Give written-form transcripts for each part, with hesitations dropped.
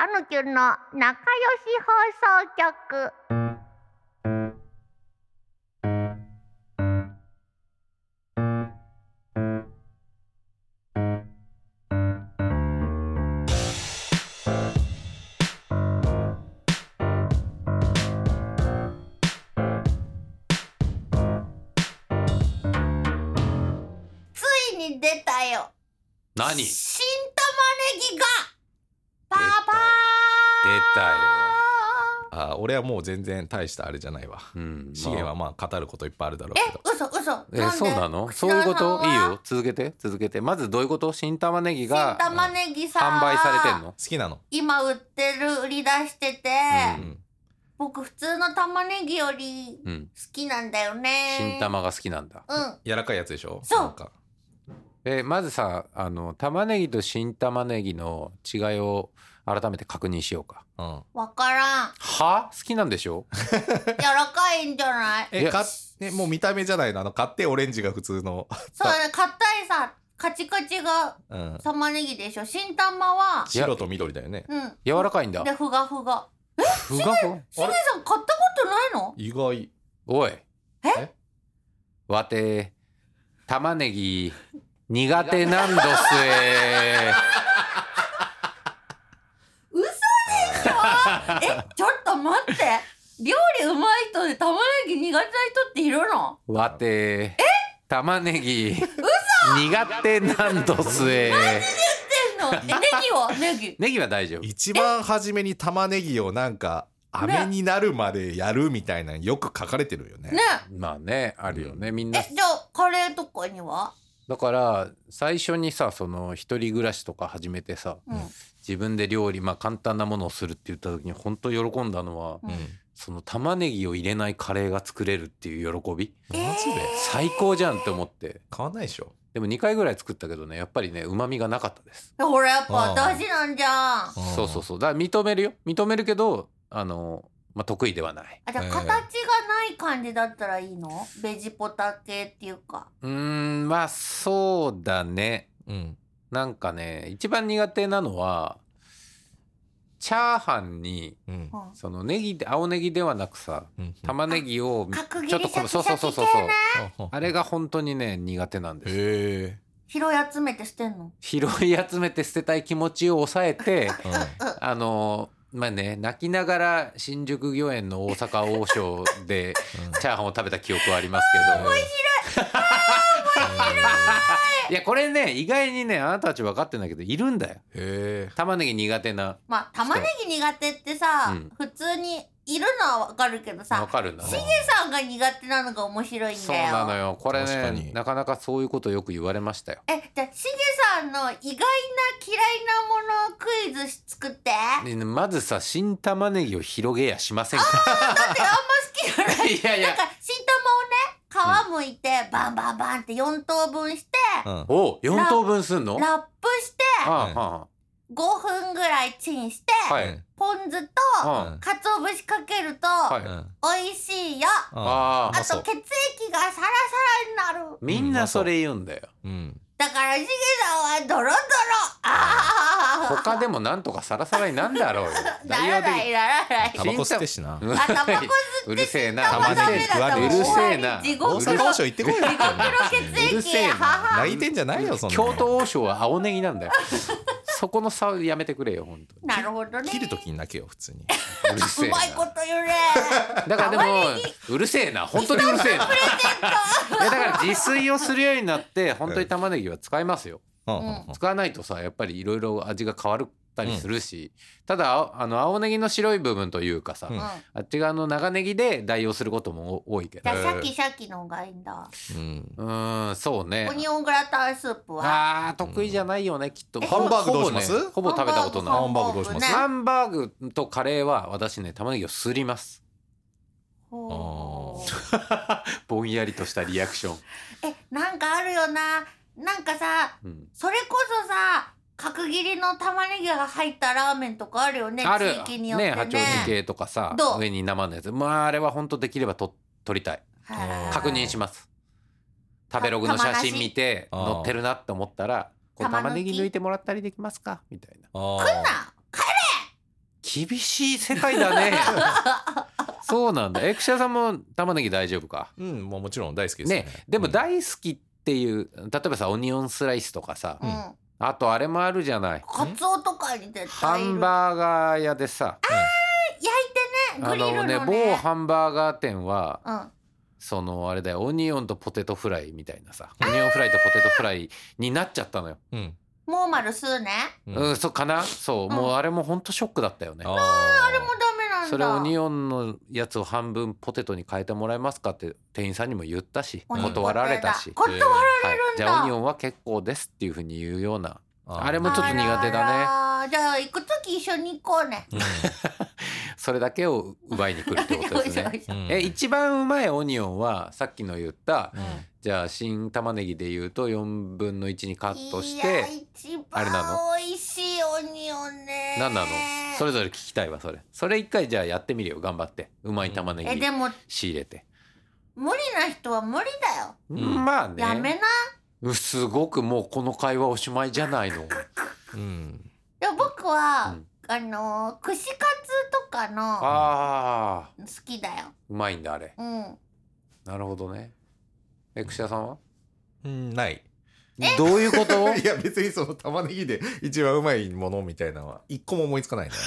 ヌキュンの仲良し放送局。ついに出たよ。 何？ 新玉ねぎがパパ出たよ。 俺はもう全然大したあれじゃないわ。資源はまあ語ることいっぱいあるだろうけど。 嘘。 そうなの？そういうこと？いいよ、続けて。まずどういうこと？新玉ねぎが新玉ねぎさ、 販売されてんの？ 好きなの？ 今売り出してて、僕普通の玉ねぎより好きなんだよね。 新玉が好きなんだ。 柔らかいやつでしょ？ そう。 なんかまずさ、玉ねぎと新玉ねぎの違いを改めて確認しようか。 わからん。 は？好きなんでしょ？ 柔らかいんじゃない？ もう見た目じゃないの？買ってオレンジが普通のそうだね、硬いさカチカチが玉ねぎでしょ。新玉は白と緑だよね。 柔らかいんだ。 でふがふが。 ふがふが？ しげさん買ったことないの？ 意外。 おい、わて玉ねぎ苦手なんどすえ。 嘘でしょ？ちょっと待って、料理うまい人で玉ねぎ苦手な人っているの？ わて玉ねぎ苦手なんどすえ。ネギは大丈夫。 一番初めに玉ねぎをなんか飴になるまでやるみたいなのよく書かれてるよね。 まあね、あるよね、みんな。 じゃあカレーとかには？ だから最初にさ、その一人暮らしとか始めてさ、自分で料理、簡単なものをするって言った時に本当喜んだのは、その玉ねぎを入れないカレーが作れるっていう喜び。 マジで最高じゃんって思って。 変わんないでしょ。 でも2回ぐらい作ったけどね、やっぱりね、旨味がなかったです。 ほらやっぱ大事なんじゃん。 そうだから認めるけど得意ではない。 じゃあ形がない感じだったらいいの？ベジポタ系っていうか。 そうだね。なんかね、一番苦手なのはチャーハンに、そのネギ、青ネギではなくさ、玉ねぎをちょっとそうあれが本当にね苦手なんです。 拾い集めて捨てんの？ 拾い集めて捨てたい気持ちを抑えて泣きながら新宿御苑の大阪王将でチャーハンを食べた記憶はありますけど。面白い。いやこれね、意外にねあなたたち分かってないけどいるんだよ。玉ねぎ苦手な。 玉ねぎ苦手ってさ、普通にいるのは分かるけどさ、 分かるな。 しげさんが苦手なのが面白いんだよ。 そうなのよ。これね、なかなかそういうことよく言われましたよ。 じゃあしげさんの意外な嫌いなものクイズ作って。 まずさ、新玉ねぎを広げやしませんか？ だってあんま好きじゃない。なんか新玉をね、皮むいてバンバンバンって4等分して、 4等分すんの？ ラップして5分ぐらいチンして、ポン酢と鰹節かけると美味しいよ。あと血液がサラサラになる。 みんなそれ言うんだよ。 だからしげさんはドロドロ。 他でもなんとかサラサラになんだろうよ。 ならないタバコ吸ってしな。 タバコ吸ってうるせえな。 玉ねぎ食わねえ。 うるせえな。 地獄の大阪王将行ってこいよ。 血液。 うるせえな。 泣いてんじゃないよそんな。 京都王将は青ネギなんだよ。そこの差をやめてくれよ本当に。 なるほどね。 切るときに泣けよ普通に。 うるせえな。 うまいこと言うね。 だからでもうるせえな、本当にうるせえな。だから自炊をするようになって本当に玉ねぎは使いますよ。使わないとさ、やっぱりいろいろ味が変わったりするし、ただ青ネギの白い部分というかさ、あっち側の長ネギで代用することも多いけど。 じゃあシャキの方がいいんだ。 そうね。 オニオングラタンスープは得意じゃないよねきっと。 ハンバーグどうします？ ほぼ食べたことない。 ハンバーグどうします？ ハンバーグとカレーは私ね、玉ねぎをすります。ぼんやりとしたリアクション。 なんかあるよな。なんかさ、それこそさ、角切りの玉ねぎが入ったラーメンとかあるよね。 ある地域によってね。 八王子系とかさ、上に生のやつ。あれは本当できれば撮りたい。確認します。食べログの写真見て載ってるなって思ったら、玉ねぎ抜いてもらったりできますかみたいな。 来んな、帰れ。 厳しい世界だね。そうなんだ。くしゃさんも玉ねぎ大丈夫か？ もうもちろん大好きですね。 でも大好きっていう、例えばさオニオンスライスとかさ、あとあれもあるじゃない。 カツオとかに絶対ハンバーガー屋でさ、 焼いてね、グリルのね、某ハンバーガー店は、そのあれだよ、オニオンとポテトフライみたいなさ、オニオンフライとポテトフライになっちゃったのよ。 もう丸数ね。 そうかな。そう、もうあれもほんとショックだったよね。 あれもダメなんだ。 それオニオンのやつを半分ポテトに変えてもらえますかって店員さんにも言ったし、断られたし、 断られるんだ。 じゃあオニオンは結構ですっていうふうに言うような、あれもちょっと苦手だね。 じゃあ行く時一緒に行こうね。 それだけを奪いに来るってことですね。一番うまいオニオンはさっきの言った、じゃあ新玉ねぎで言うと4分の1にカットして、あれなの？ 美味しいオニオンね。 何なの？それぞれ聞きたいわ。それ一回じゃあやってみるよ。頑張ってうまい玉ねぎでも仕入れて。 無理な人は無理だよ。 まあね。 やめな。 すごくもうこの会話おしまいじゃないの。 でも僕は、串カツとかの好きだよ。 うまいんだあれ。なるほどね。串屋さんは？ ない。 どういうこと？ いや別にその玉ねぎで一番うまいものみたいなのは一個も思いつかないね。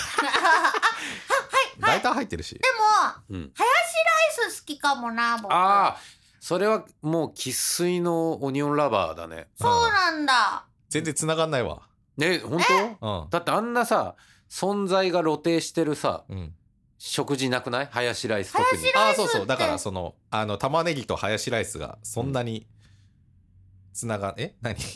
大体入ってるし。 でも、ハヤシライス好きかもな僕。 それはもう生粋のオニオンラバーだね。 そうなんだ。 全然繋がんないわ。 ね、本当？だってあんなさ存在が露呈してるさ、食事なくない？ハヤシライス特に。 そうそう。だからその玉ねぎとハヤシライスがそんなに何？繋がんないに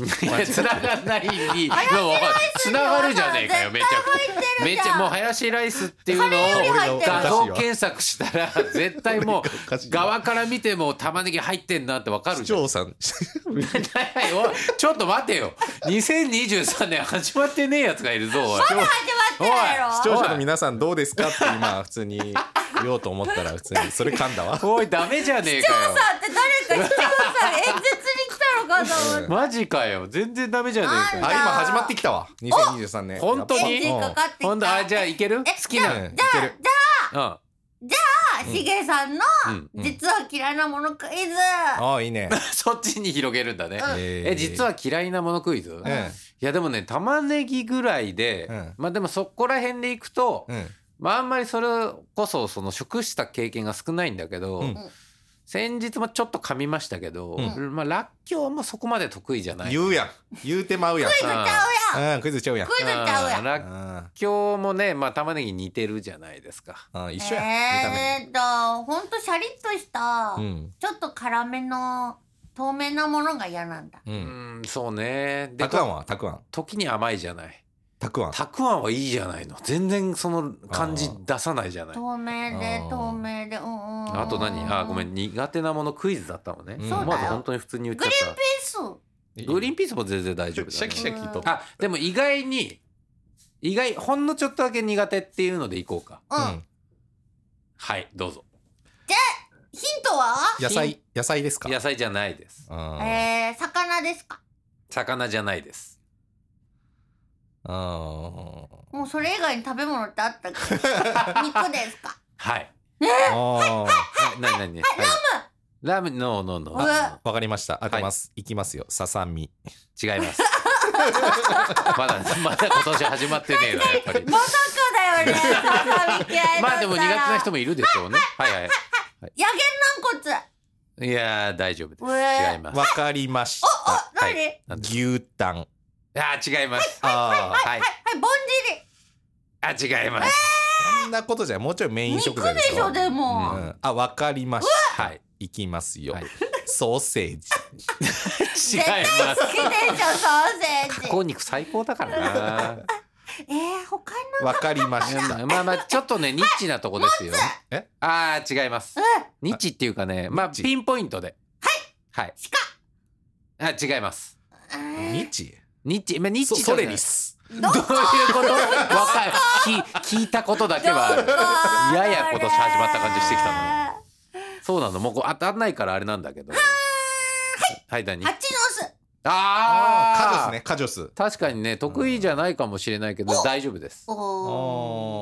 繋がるじゃねえかよ。めちゃくちゃもうハヤシライスっていうのを画像検索したら絶対もう側から見ても玉ねぎ入ってんなってわかるじゃん。 視聴さんちょっと待てよ。2023年始まってねえやつがいるぞ。 まだ始まってないやろ。 視聴者の皆さんどうですかって今普通に言おうと思ったら普通にそれ噛んだわ。 おいダメじゃねえかよ。 視聴者って誰か視聴者演説に来たのかと思って。 マジかよ。全然ダメじゃねえかよ。 今始まってきたわ。2023年。 本当に？本当？じゃあいける？好きな。 じゃあしげさんの実は嫌いなものクイズ。 いいね。 そっちに広げるんだね。実は嫌いなものクイズ？いやでもね玉ねぎぐらいで、まあでもそこら辺でいくと、まああんまりそれこそその食した経験が少ないんだけど、先日もちょっと噛みましたけど、まあらっきょうもそこまで得意じゃない。 言うてまうやん。 クイズちゃうやん。 クイズちゃうやん。 らっきょうもね、まあ玉ねぎ似てるじゃないですか。 一緒や。 ほんとシャリッとした、ちょっと辛めの透明なものが嫌なんだ。 そうね。 たくあんは時に甘いじゃない。 たくあんはいいじゃないの。全然その感じ出さないじゃない。 透明であと何？ごめん、苦手なものクイズだったのね。まず本当に普通に言っちゃった。グリーンピースも全然大丈夫だね。 シャキシャキと。 でも意外ほんのちょっとだけ苦手っていうのでいこうか。はい、どうぞ。 じゃあヒントは？ 野菜ですか？ 野菜じゃないです。 魚ですか？ 魚じゃないです。 もうそれ以外に食べ物ってあったっけ？肉ですか？ はい。 何？ ラムノー。 わかりました。当てます。いきますよ。ささみ。 違います。まだ今年始まってねえなやっぱり。 まさかだよね。ささみ嫌いだったら。 まあでも苦手な人もいるでしょうね。はい。 ヤゲン軟骨。いや大丈夫です。違います。 わかりました。 何？ 牛タン。 違います。 はいぼんじり。 違います。 そんなことじゃもうちょいメイン食材でしょ。 肉でしょでも。 わかりました。いきますよ。ソーセージ。 違います。 好きでしょソーセージ。 加工肉最高だからな。 他の。 わかりました。 まあちょっとねニッチなとこですよ。違います。ニッチっていうかね、まあピンポイントで。はい。違います。 ニッチソレリス。どういうこと？聞いたことだけはある。やや今年始まった感じしてきたの。そうなの。もう当たんないからあれなんだけど。はい、何？ ハチノス。 カジョス。 確かにね得意じゃないかもしれないけど大丈夫です。こ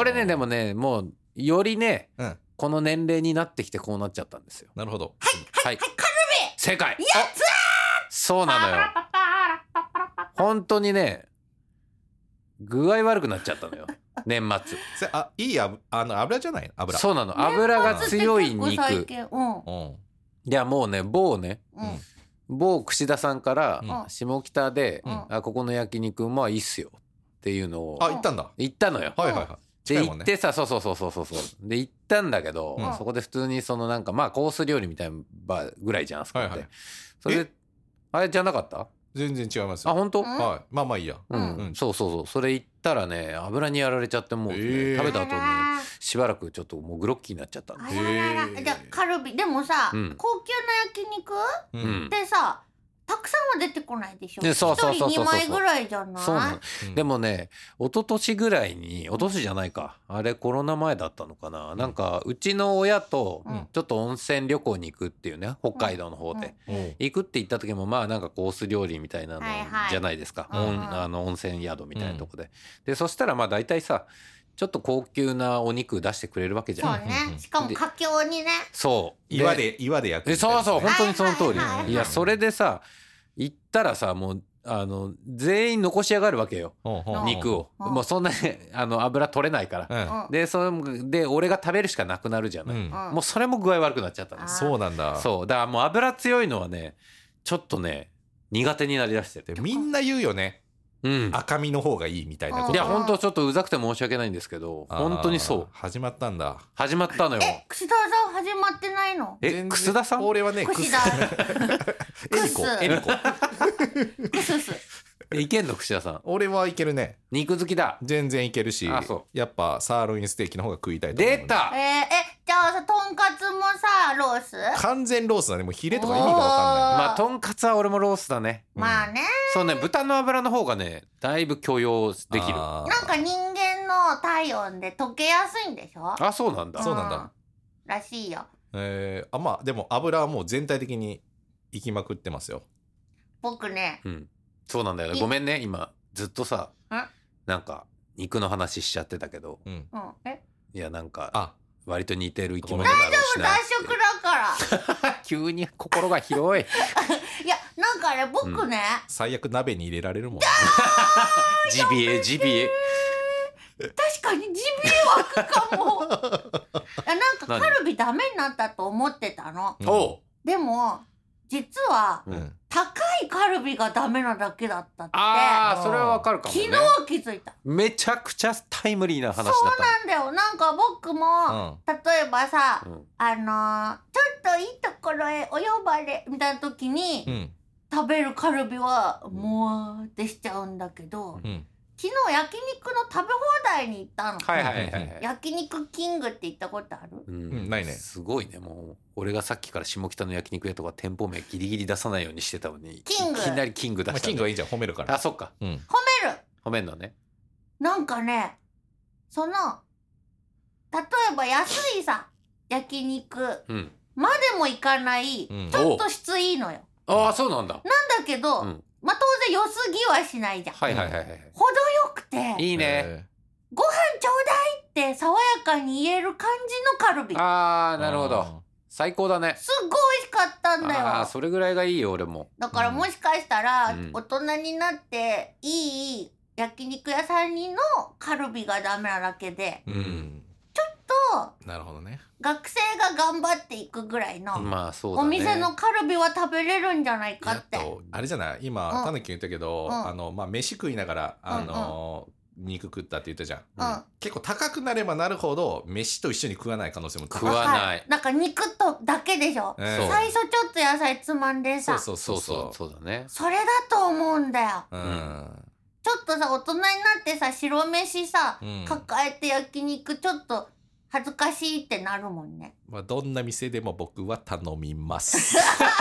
れねでもねもうよりね、この年齢になってきてこうなっちゃったんですよ。 なるほど。 はい、カルビ正解。 やつそうなのよ。本当にね具合悪くなっちゃったのよ年末。 いい油じゃない？油。 そうなの。油が強い肉。いやもうね某串田さんから下北で、ここの焼肉まあいいっすよっていうのを行ったんだ。 行ったのよ。 はいはいはい。 で行ってさそうで行ったんだけど、そこで普通にそのなんかまあコース料理みたいなぐらいじゃんすかって、それであれじゃなかった？ 全然違いますよ。 あ本当？ はい。まあいいや。 そうそれ行ったらね油にやられちゃってもう、食べた後ねしばらくちょっともうグロッキーになっちゃったんです。 じゃあカルビでもさ、高級な焼肉ってさたくさんは出てこないでしょ。1人2枚ぐらいじゃない？そうなの。 でもね一昨年ぐらいに一昨年じゃないかあれコロナ前だったのかな、なんかうちの親とちょっと温泉旅行に行くっていうね北海道の方で行くって言った時もまあなんかコース料理みたいなのじゃないですか、温泉宿みたいなとこで、でそしたらまあ大体さちょっと高級なお肉出してくれるわけじゃん。 そうね。しかも佳境にね。 そう岩で焼く。 そう本当にその通り。いやそれでさ行ったらさもう全員残しやがるわけよ肉を。もうそんなに油取れないから、で俺が食べるしかなくなるじゃない、もうそれも具合悪くなっちゃったんです。 そうなんだ。 そうだからもう油強いのはねちょっとね苦手になりだしてる。 みんな言うよね。赤身の方がいいみたいなこと。 いや本当ちょっとうざくて申し訳ないんですけど本当にそう。 始まったんだ。 始まったのよ。 串田さん始まってないの？ 楠田さん？ 俺はね串田エリコクススいけんの串田さん？ 俺はいけるね。 肉好きだ。 全然いけるし、やっぱサーロインステーキの方が食いたいと思う。 出た。 じゃあさとんかつもさロース？ 完全ロースだね。もうヒレとか意味が分かんない。 まあとんかつは俺もロースだね。 まあね。 そうね豚の脂の方がねだいぶ許容できる。 なんか人間の体温で溶けやすいんでしょ？ あそうなんだ。 そうなんだ。 らしいよ。 まあでも油はもう全体的にいきまくってますよ。 僕ね。 そうなんだよね。ごめんね今ずっとさなんか肉の話しちゃってたけど、いやなんか割と似てる生き物だろうしな。 大丈夫脱色だから急に心が広い。 いやなんかね僕ね、 最悪鍋に入れられるもん。 ジビエ確かにジビエ湧くかも。なんかカルビダメになったと思ってたの。でも実は、高いカルビがダメなだけだったって。 それはわかるかもね。 昨日気づいた。 めちゃくちゃタイムリーな話だった。 そうなんだよ。なんか僕も、例えばさ、ちょっといいところへお呼ばれみたいな時に、食べるカルビはもわーってしちゃうんだけど、昨日焼肉の食べ放題に行ったの。焼肉キングって行ったことある？ ないね。 すごいね。もう俺がさっきから下北の焼肉屋とか店舗名ギリギリ出さないようにしてたのに、 キングいきなりキング出した。 キングはいいじゃん褒めるから。 そっか。 褒める。 褒めるのね。 なんかねその例えば安いさ焼肉までもいかないちょっと質いいのよ。 そうなんだ。 なんだけど。まあ当然良すぎはしないじゃん。程よくていいね。 ご飯ちょうだいって爽やかに言える感じのカルビ。 なるほど。最高だね。 すっごい美味しかったんだよ。 それぐらいがいいよ俺も。 だからもしかしたら、大人になっていい焼肉屋さんにのカルビがダメなだけで、ちょっとなるほどね。 学生が頑張っていくぐらいのお店のカルビは食べれるんじゃないかって。 あれじゃない今たぬき言ったけど、飯食いながら肉食ったって言ったじゃん。結構高くなればなるほど飯と一緒に食わない可能性も食わない。 なんか肉とだけでしょ。最初ちょっと野菜つまんでさ。 そうだね。 それだと思うんだよ。ちょっとさ大人になってさ白飯さ抱えて焼肉ちょっと恥ずかしいってなるもんね。 どんな店でも僕は頼みます。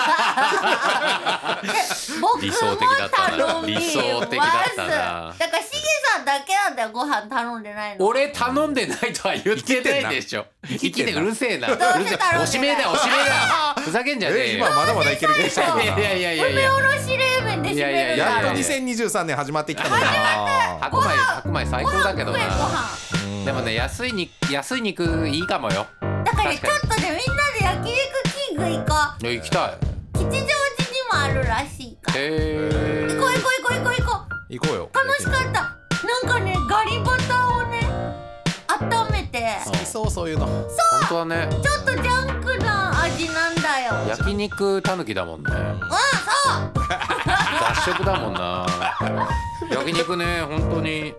僕も頼みます。 理想的だったな。 だからしげさんだけなんだよご飯頼んでないの。 俺頼んでないとは言ってないでしょ。生きてうるせえな。おしめえだよおしめえだよ。ふざけんじゃねえよ。 今まだまだいける気がしたけどな。 いや梅おろし冷麺で締める。 やっと2023年始まってきたのにな。 白米最高だけどな。 でもね安い肉いいかもよ。 だからちょっとねみんなで焼肉キング行こう。 行きたい。 吉祥寺にもあるらしいから。行こう行こうよ。 楽しかった。なんかねガリバタをね温めて。 好きそういうの。そう。 本当はね。 ちょっとジャンクな味なんだよ。 焼肉たぬきだもんね。 そう雑食だもんな。焼肉ね本当に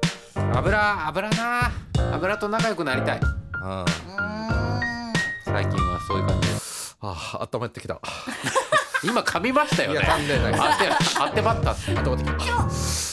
油と仲良くなりたい。最近はそういう感じ。 温まってきた。 今噛みましたよね。 いや噛んでない。 あってばった。 温まってきた。